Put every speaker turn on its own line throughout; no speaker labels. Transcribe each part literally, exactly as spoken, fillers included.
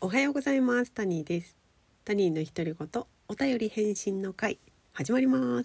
おはようございます。タニーです。タニーの独り言お便り返信の会始まります。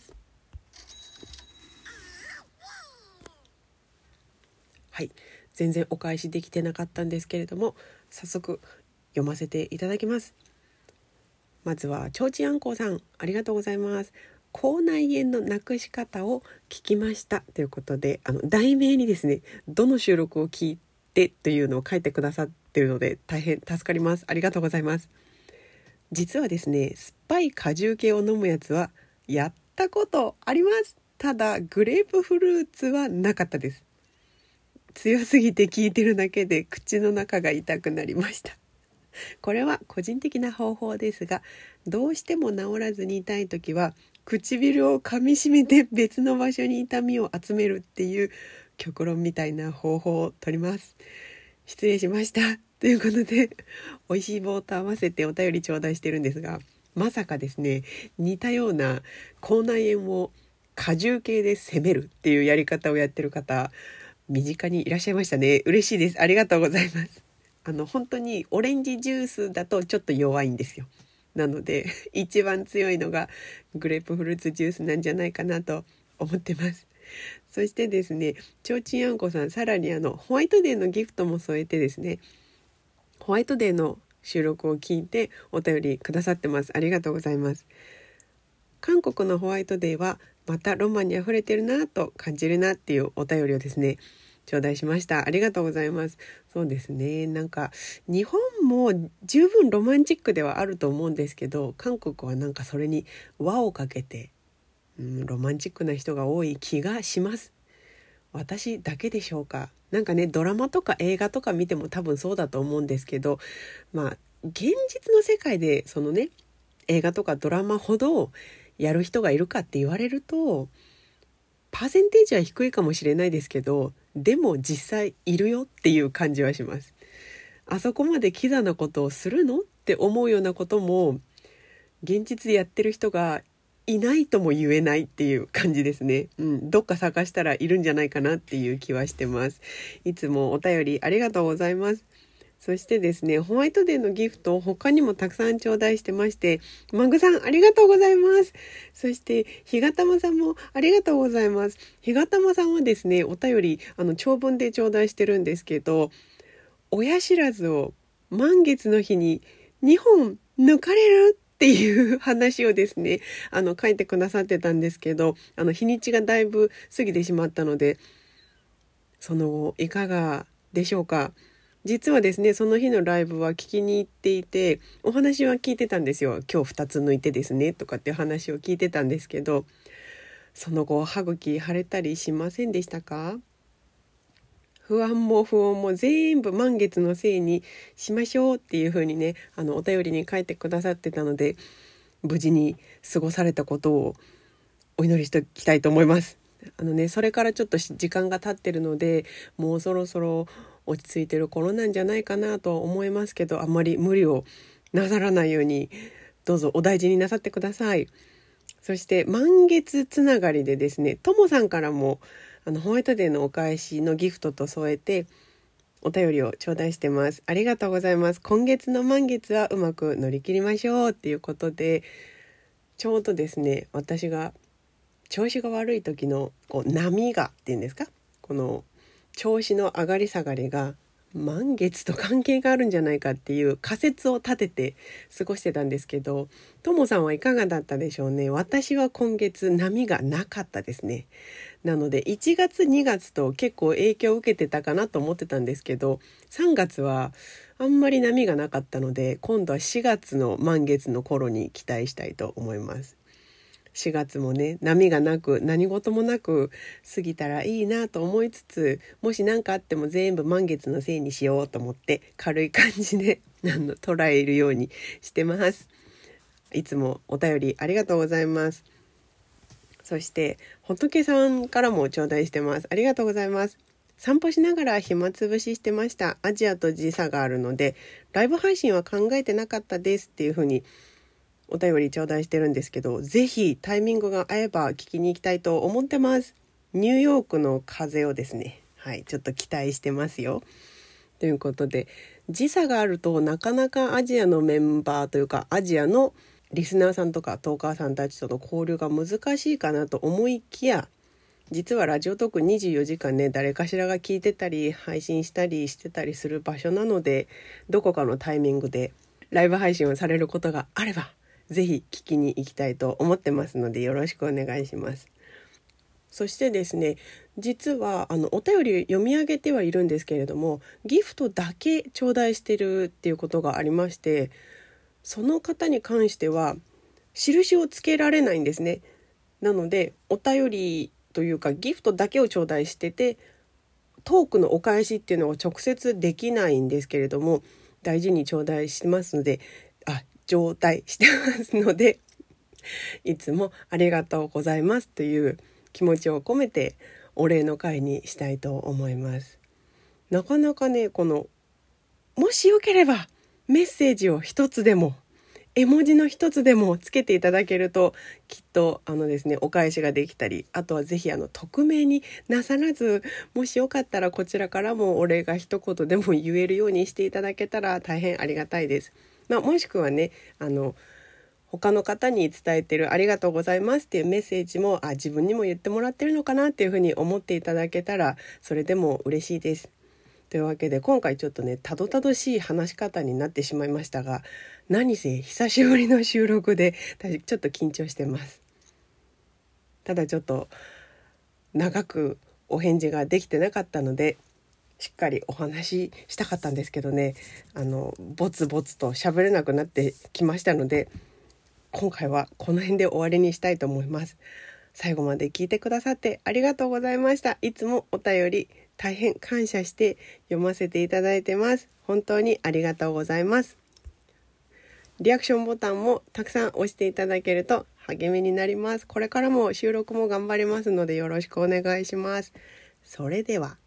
はい、全然お返しできてなかったんですけれども、早速読ませていただきます。まずはちょうちあんこうさん、ありがとうございます。口内炎のなくし方を聞きましたということで、あの題名にですね、どの収録を聞いてというのを書いてくださっているので大変助かります。ありがとうございます。実はですね、酸っぱい果汁系を飲むやつはやったことあります。ただグレープフルーツはなかったです。強すぎて聞いてるだけで口の中が痛くなりました。これは個人的な方法ですが、どうしても治らずに痛い時は唇を噛みしめて別の場所に痛みを集めるっていう極論みたいな方法を取ります。失礼しましたということで、美味しい棒と合わせてお便り頂戴してるんですが、まさかですね、似たような口内炎を果汁系で攻めるっていうやり方をやってる方、身近にいらっしゃいましたね。嬉しいです。ありがとうございます。あの本当にオレンジジュースだとちょっと弱いんですよ。なので一番強いのがグレープフルーツジュースなんじゃないかなと思ってます。そしてですね、ちょうちんあんこさん、さらにあのホワイトデーのギフトも添えてですね、ホワイトデーの収録を聞いてお便りくださってます。ありがとうございます。韓国のホワイトデーはまたロマンにあふれてるなと感じるなっていうお便りをですね頂戴しました。ありがとうございます。そうですね、なんか日本も十分ロマンチックではあると思うんですけど、韓国はなんかそれに輪をかけて、うん、ロマンチックな人が多い気がします。私だけでしょうか。なんかね、ドラマとか映画とか見ても多分そうだと思うんですけど、まあ現実の世界でそのね、映画とかドラマほどやる人がいるかって言われるとパーセンテージは低いかもしれないですけど、でも実際いるよっていう感じはします。あそこまでキザなことをするのって思うようなことも現実でやってる人がいないとも言えないっていう感じですね。うん、どっか探したらいるんじゃないかなっていう気はしてます。いつもお便りありがとうございます。そしてですね、ホワイトデーのギフトを他にもたくさん頂戴してまして、マグさんありがとうございます。そしてひがたまさんもありがとうございます。ひがたまさんはですね、お便りあの長文で頂戴してるんですけど、親知らずを満月の日ににほん抜かれるっていう話をですね、あの書いてくださってたんですけど、あの日にちがだいぶ過ぎてしまったので、その後いかがでしょうか。実はですね、その日のライブは聞きに行っていて、お話は聞いてたんですよ。今日ふたつ抜いてですねとかっていう話を聞いてたんですけど、その後歯茎腫れたりしませんでしたか？不安も不穏も全部満月のせいにしましょうっていう風にね、あのお便りに書いてくださってたので、無事に過ごされたことをお祈りしておきたいと思います。あのね、それからちょっと時間が経ってるので、もうそろそろ落ち着いてる頃なんじゃないかなと思いますけど、あんまり無理をなさらないようにどうぞお大事になさってください。そして満月つながりでですね、ともさんからもあのホワイトデーのお返しのギフトと添えてお便りを頂戴してます。ありがとうございます。今月の満月はうまく乗り切りましょうっていうことで、ちょうどですね、私が調子が悪い時のこう波がっていうんですか、この調子の上がり下がりが満月と関係があるんじゃないかっていう仮説を立てて過ごしてたんですけど、ともさんはいかがだったでしょうね。私は今月波がなかったですね。なのでいちがつにがつと結構影響を受けてたかなと思ってたんですけど、さんがつはあんまり波がなかったので、今度はしがつの満月の頃に期待したいと思います。しがつもね、波がなく何事もなく過ぎたらいいなと思いつつ、もし何かあっても全部満月のせいにしようと思って軽い感じであの捉えるようにしてます。いつもお便りありがとうございます。そして仏さんからも頂戴してます。ありがとうございます。散歩しながら暇つぶししてました。アジアと時差があるのでライブ配信は考えてなかったですっていう風にお便り頂戴してるんですけど、ぜひタイミングが合えば聞きに行きたいと思ってます。ニューヨークの風をですね、はい、ちょっと期待してますよ。ということで、 時差があるとなかなかアジアのメンバーというかアジアのリスナーさんとかトーカーさんたちとの交流が難しいかなと思いきや、実はラジオトークにじゅうよじかんね、誰かしらが聞いてたり配信したりしてたりする場所なので、どこかのタイミングでライブ配信をされることがあればぜひ聞きに行きたいと思ってますので、よろしくお願いします。そしてですね、実はあのお便り読み上げてはいるんですけれども、ギフトだけ頂戴してるっていうことがありまして、その方に関しては印をつけられないんですね。なのでお便りというかギフトだけを頂戴してて、トークのお返しっていうのを直接できないんですけれども、大事に頂戴しますので、あ、頂戴してますのでいつもありがとうございますという気持ちを込めてお礼の会にしたいと思います。なかなかね、このもしよければメッセージを一つでも絵文字の一つでもつけていただけると、きっとあのですねお返しができたり、あとはぜひあの匿名になさらず、もしよかったらこちらからもお礼が一言でも言えるようにしていただけたら大変ありがたいです。まあ、もしくはね、あの他の方に伝えてるありがとうございますっていうメッセージも、あ、自分にも言ってもらってるのかなっていうふうに思っていただけたらそれでも嬉しいです。というわけで今回ちょっとねたどたどしい話し方になってしまいましたが、何せ久しぶりの収録でちょっと緊張してます。ただちょっと長くお返事ができてなかったので、しっかりお話ししたかったんですけどね、あのボツボツと喋れなくなってきましたので、今回はこの辺で終わりにしたいと思います。最後まで聞いてくださってありがとうございました。いつもお便り大変感謝して読ませていただいてます。本当にありがとうございます。リアクションボタンもたくさん押していただけると励みになります。これからも収録も頑張りますのでよろしくお願いします。それでは。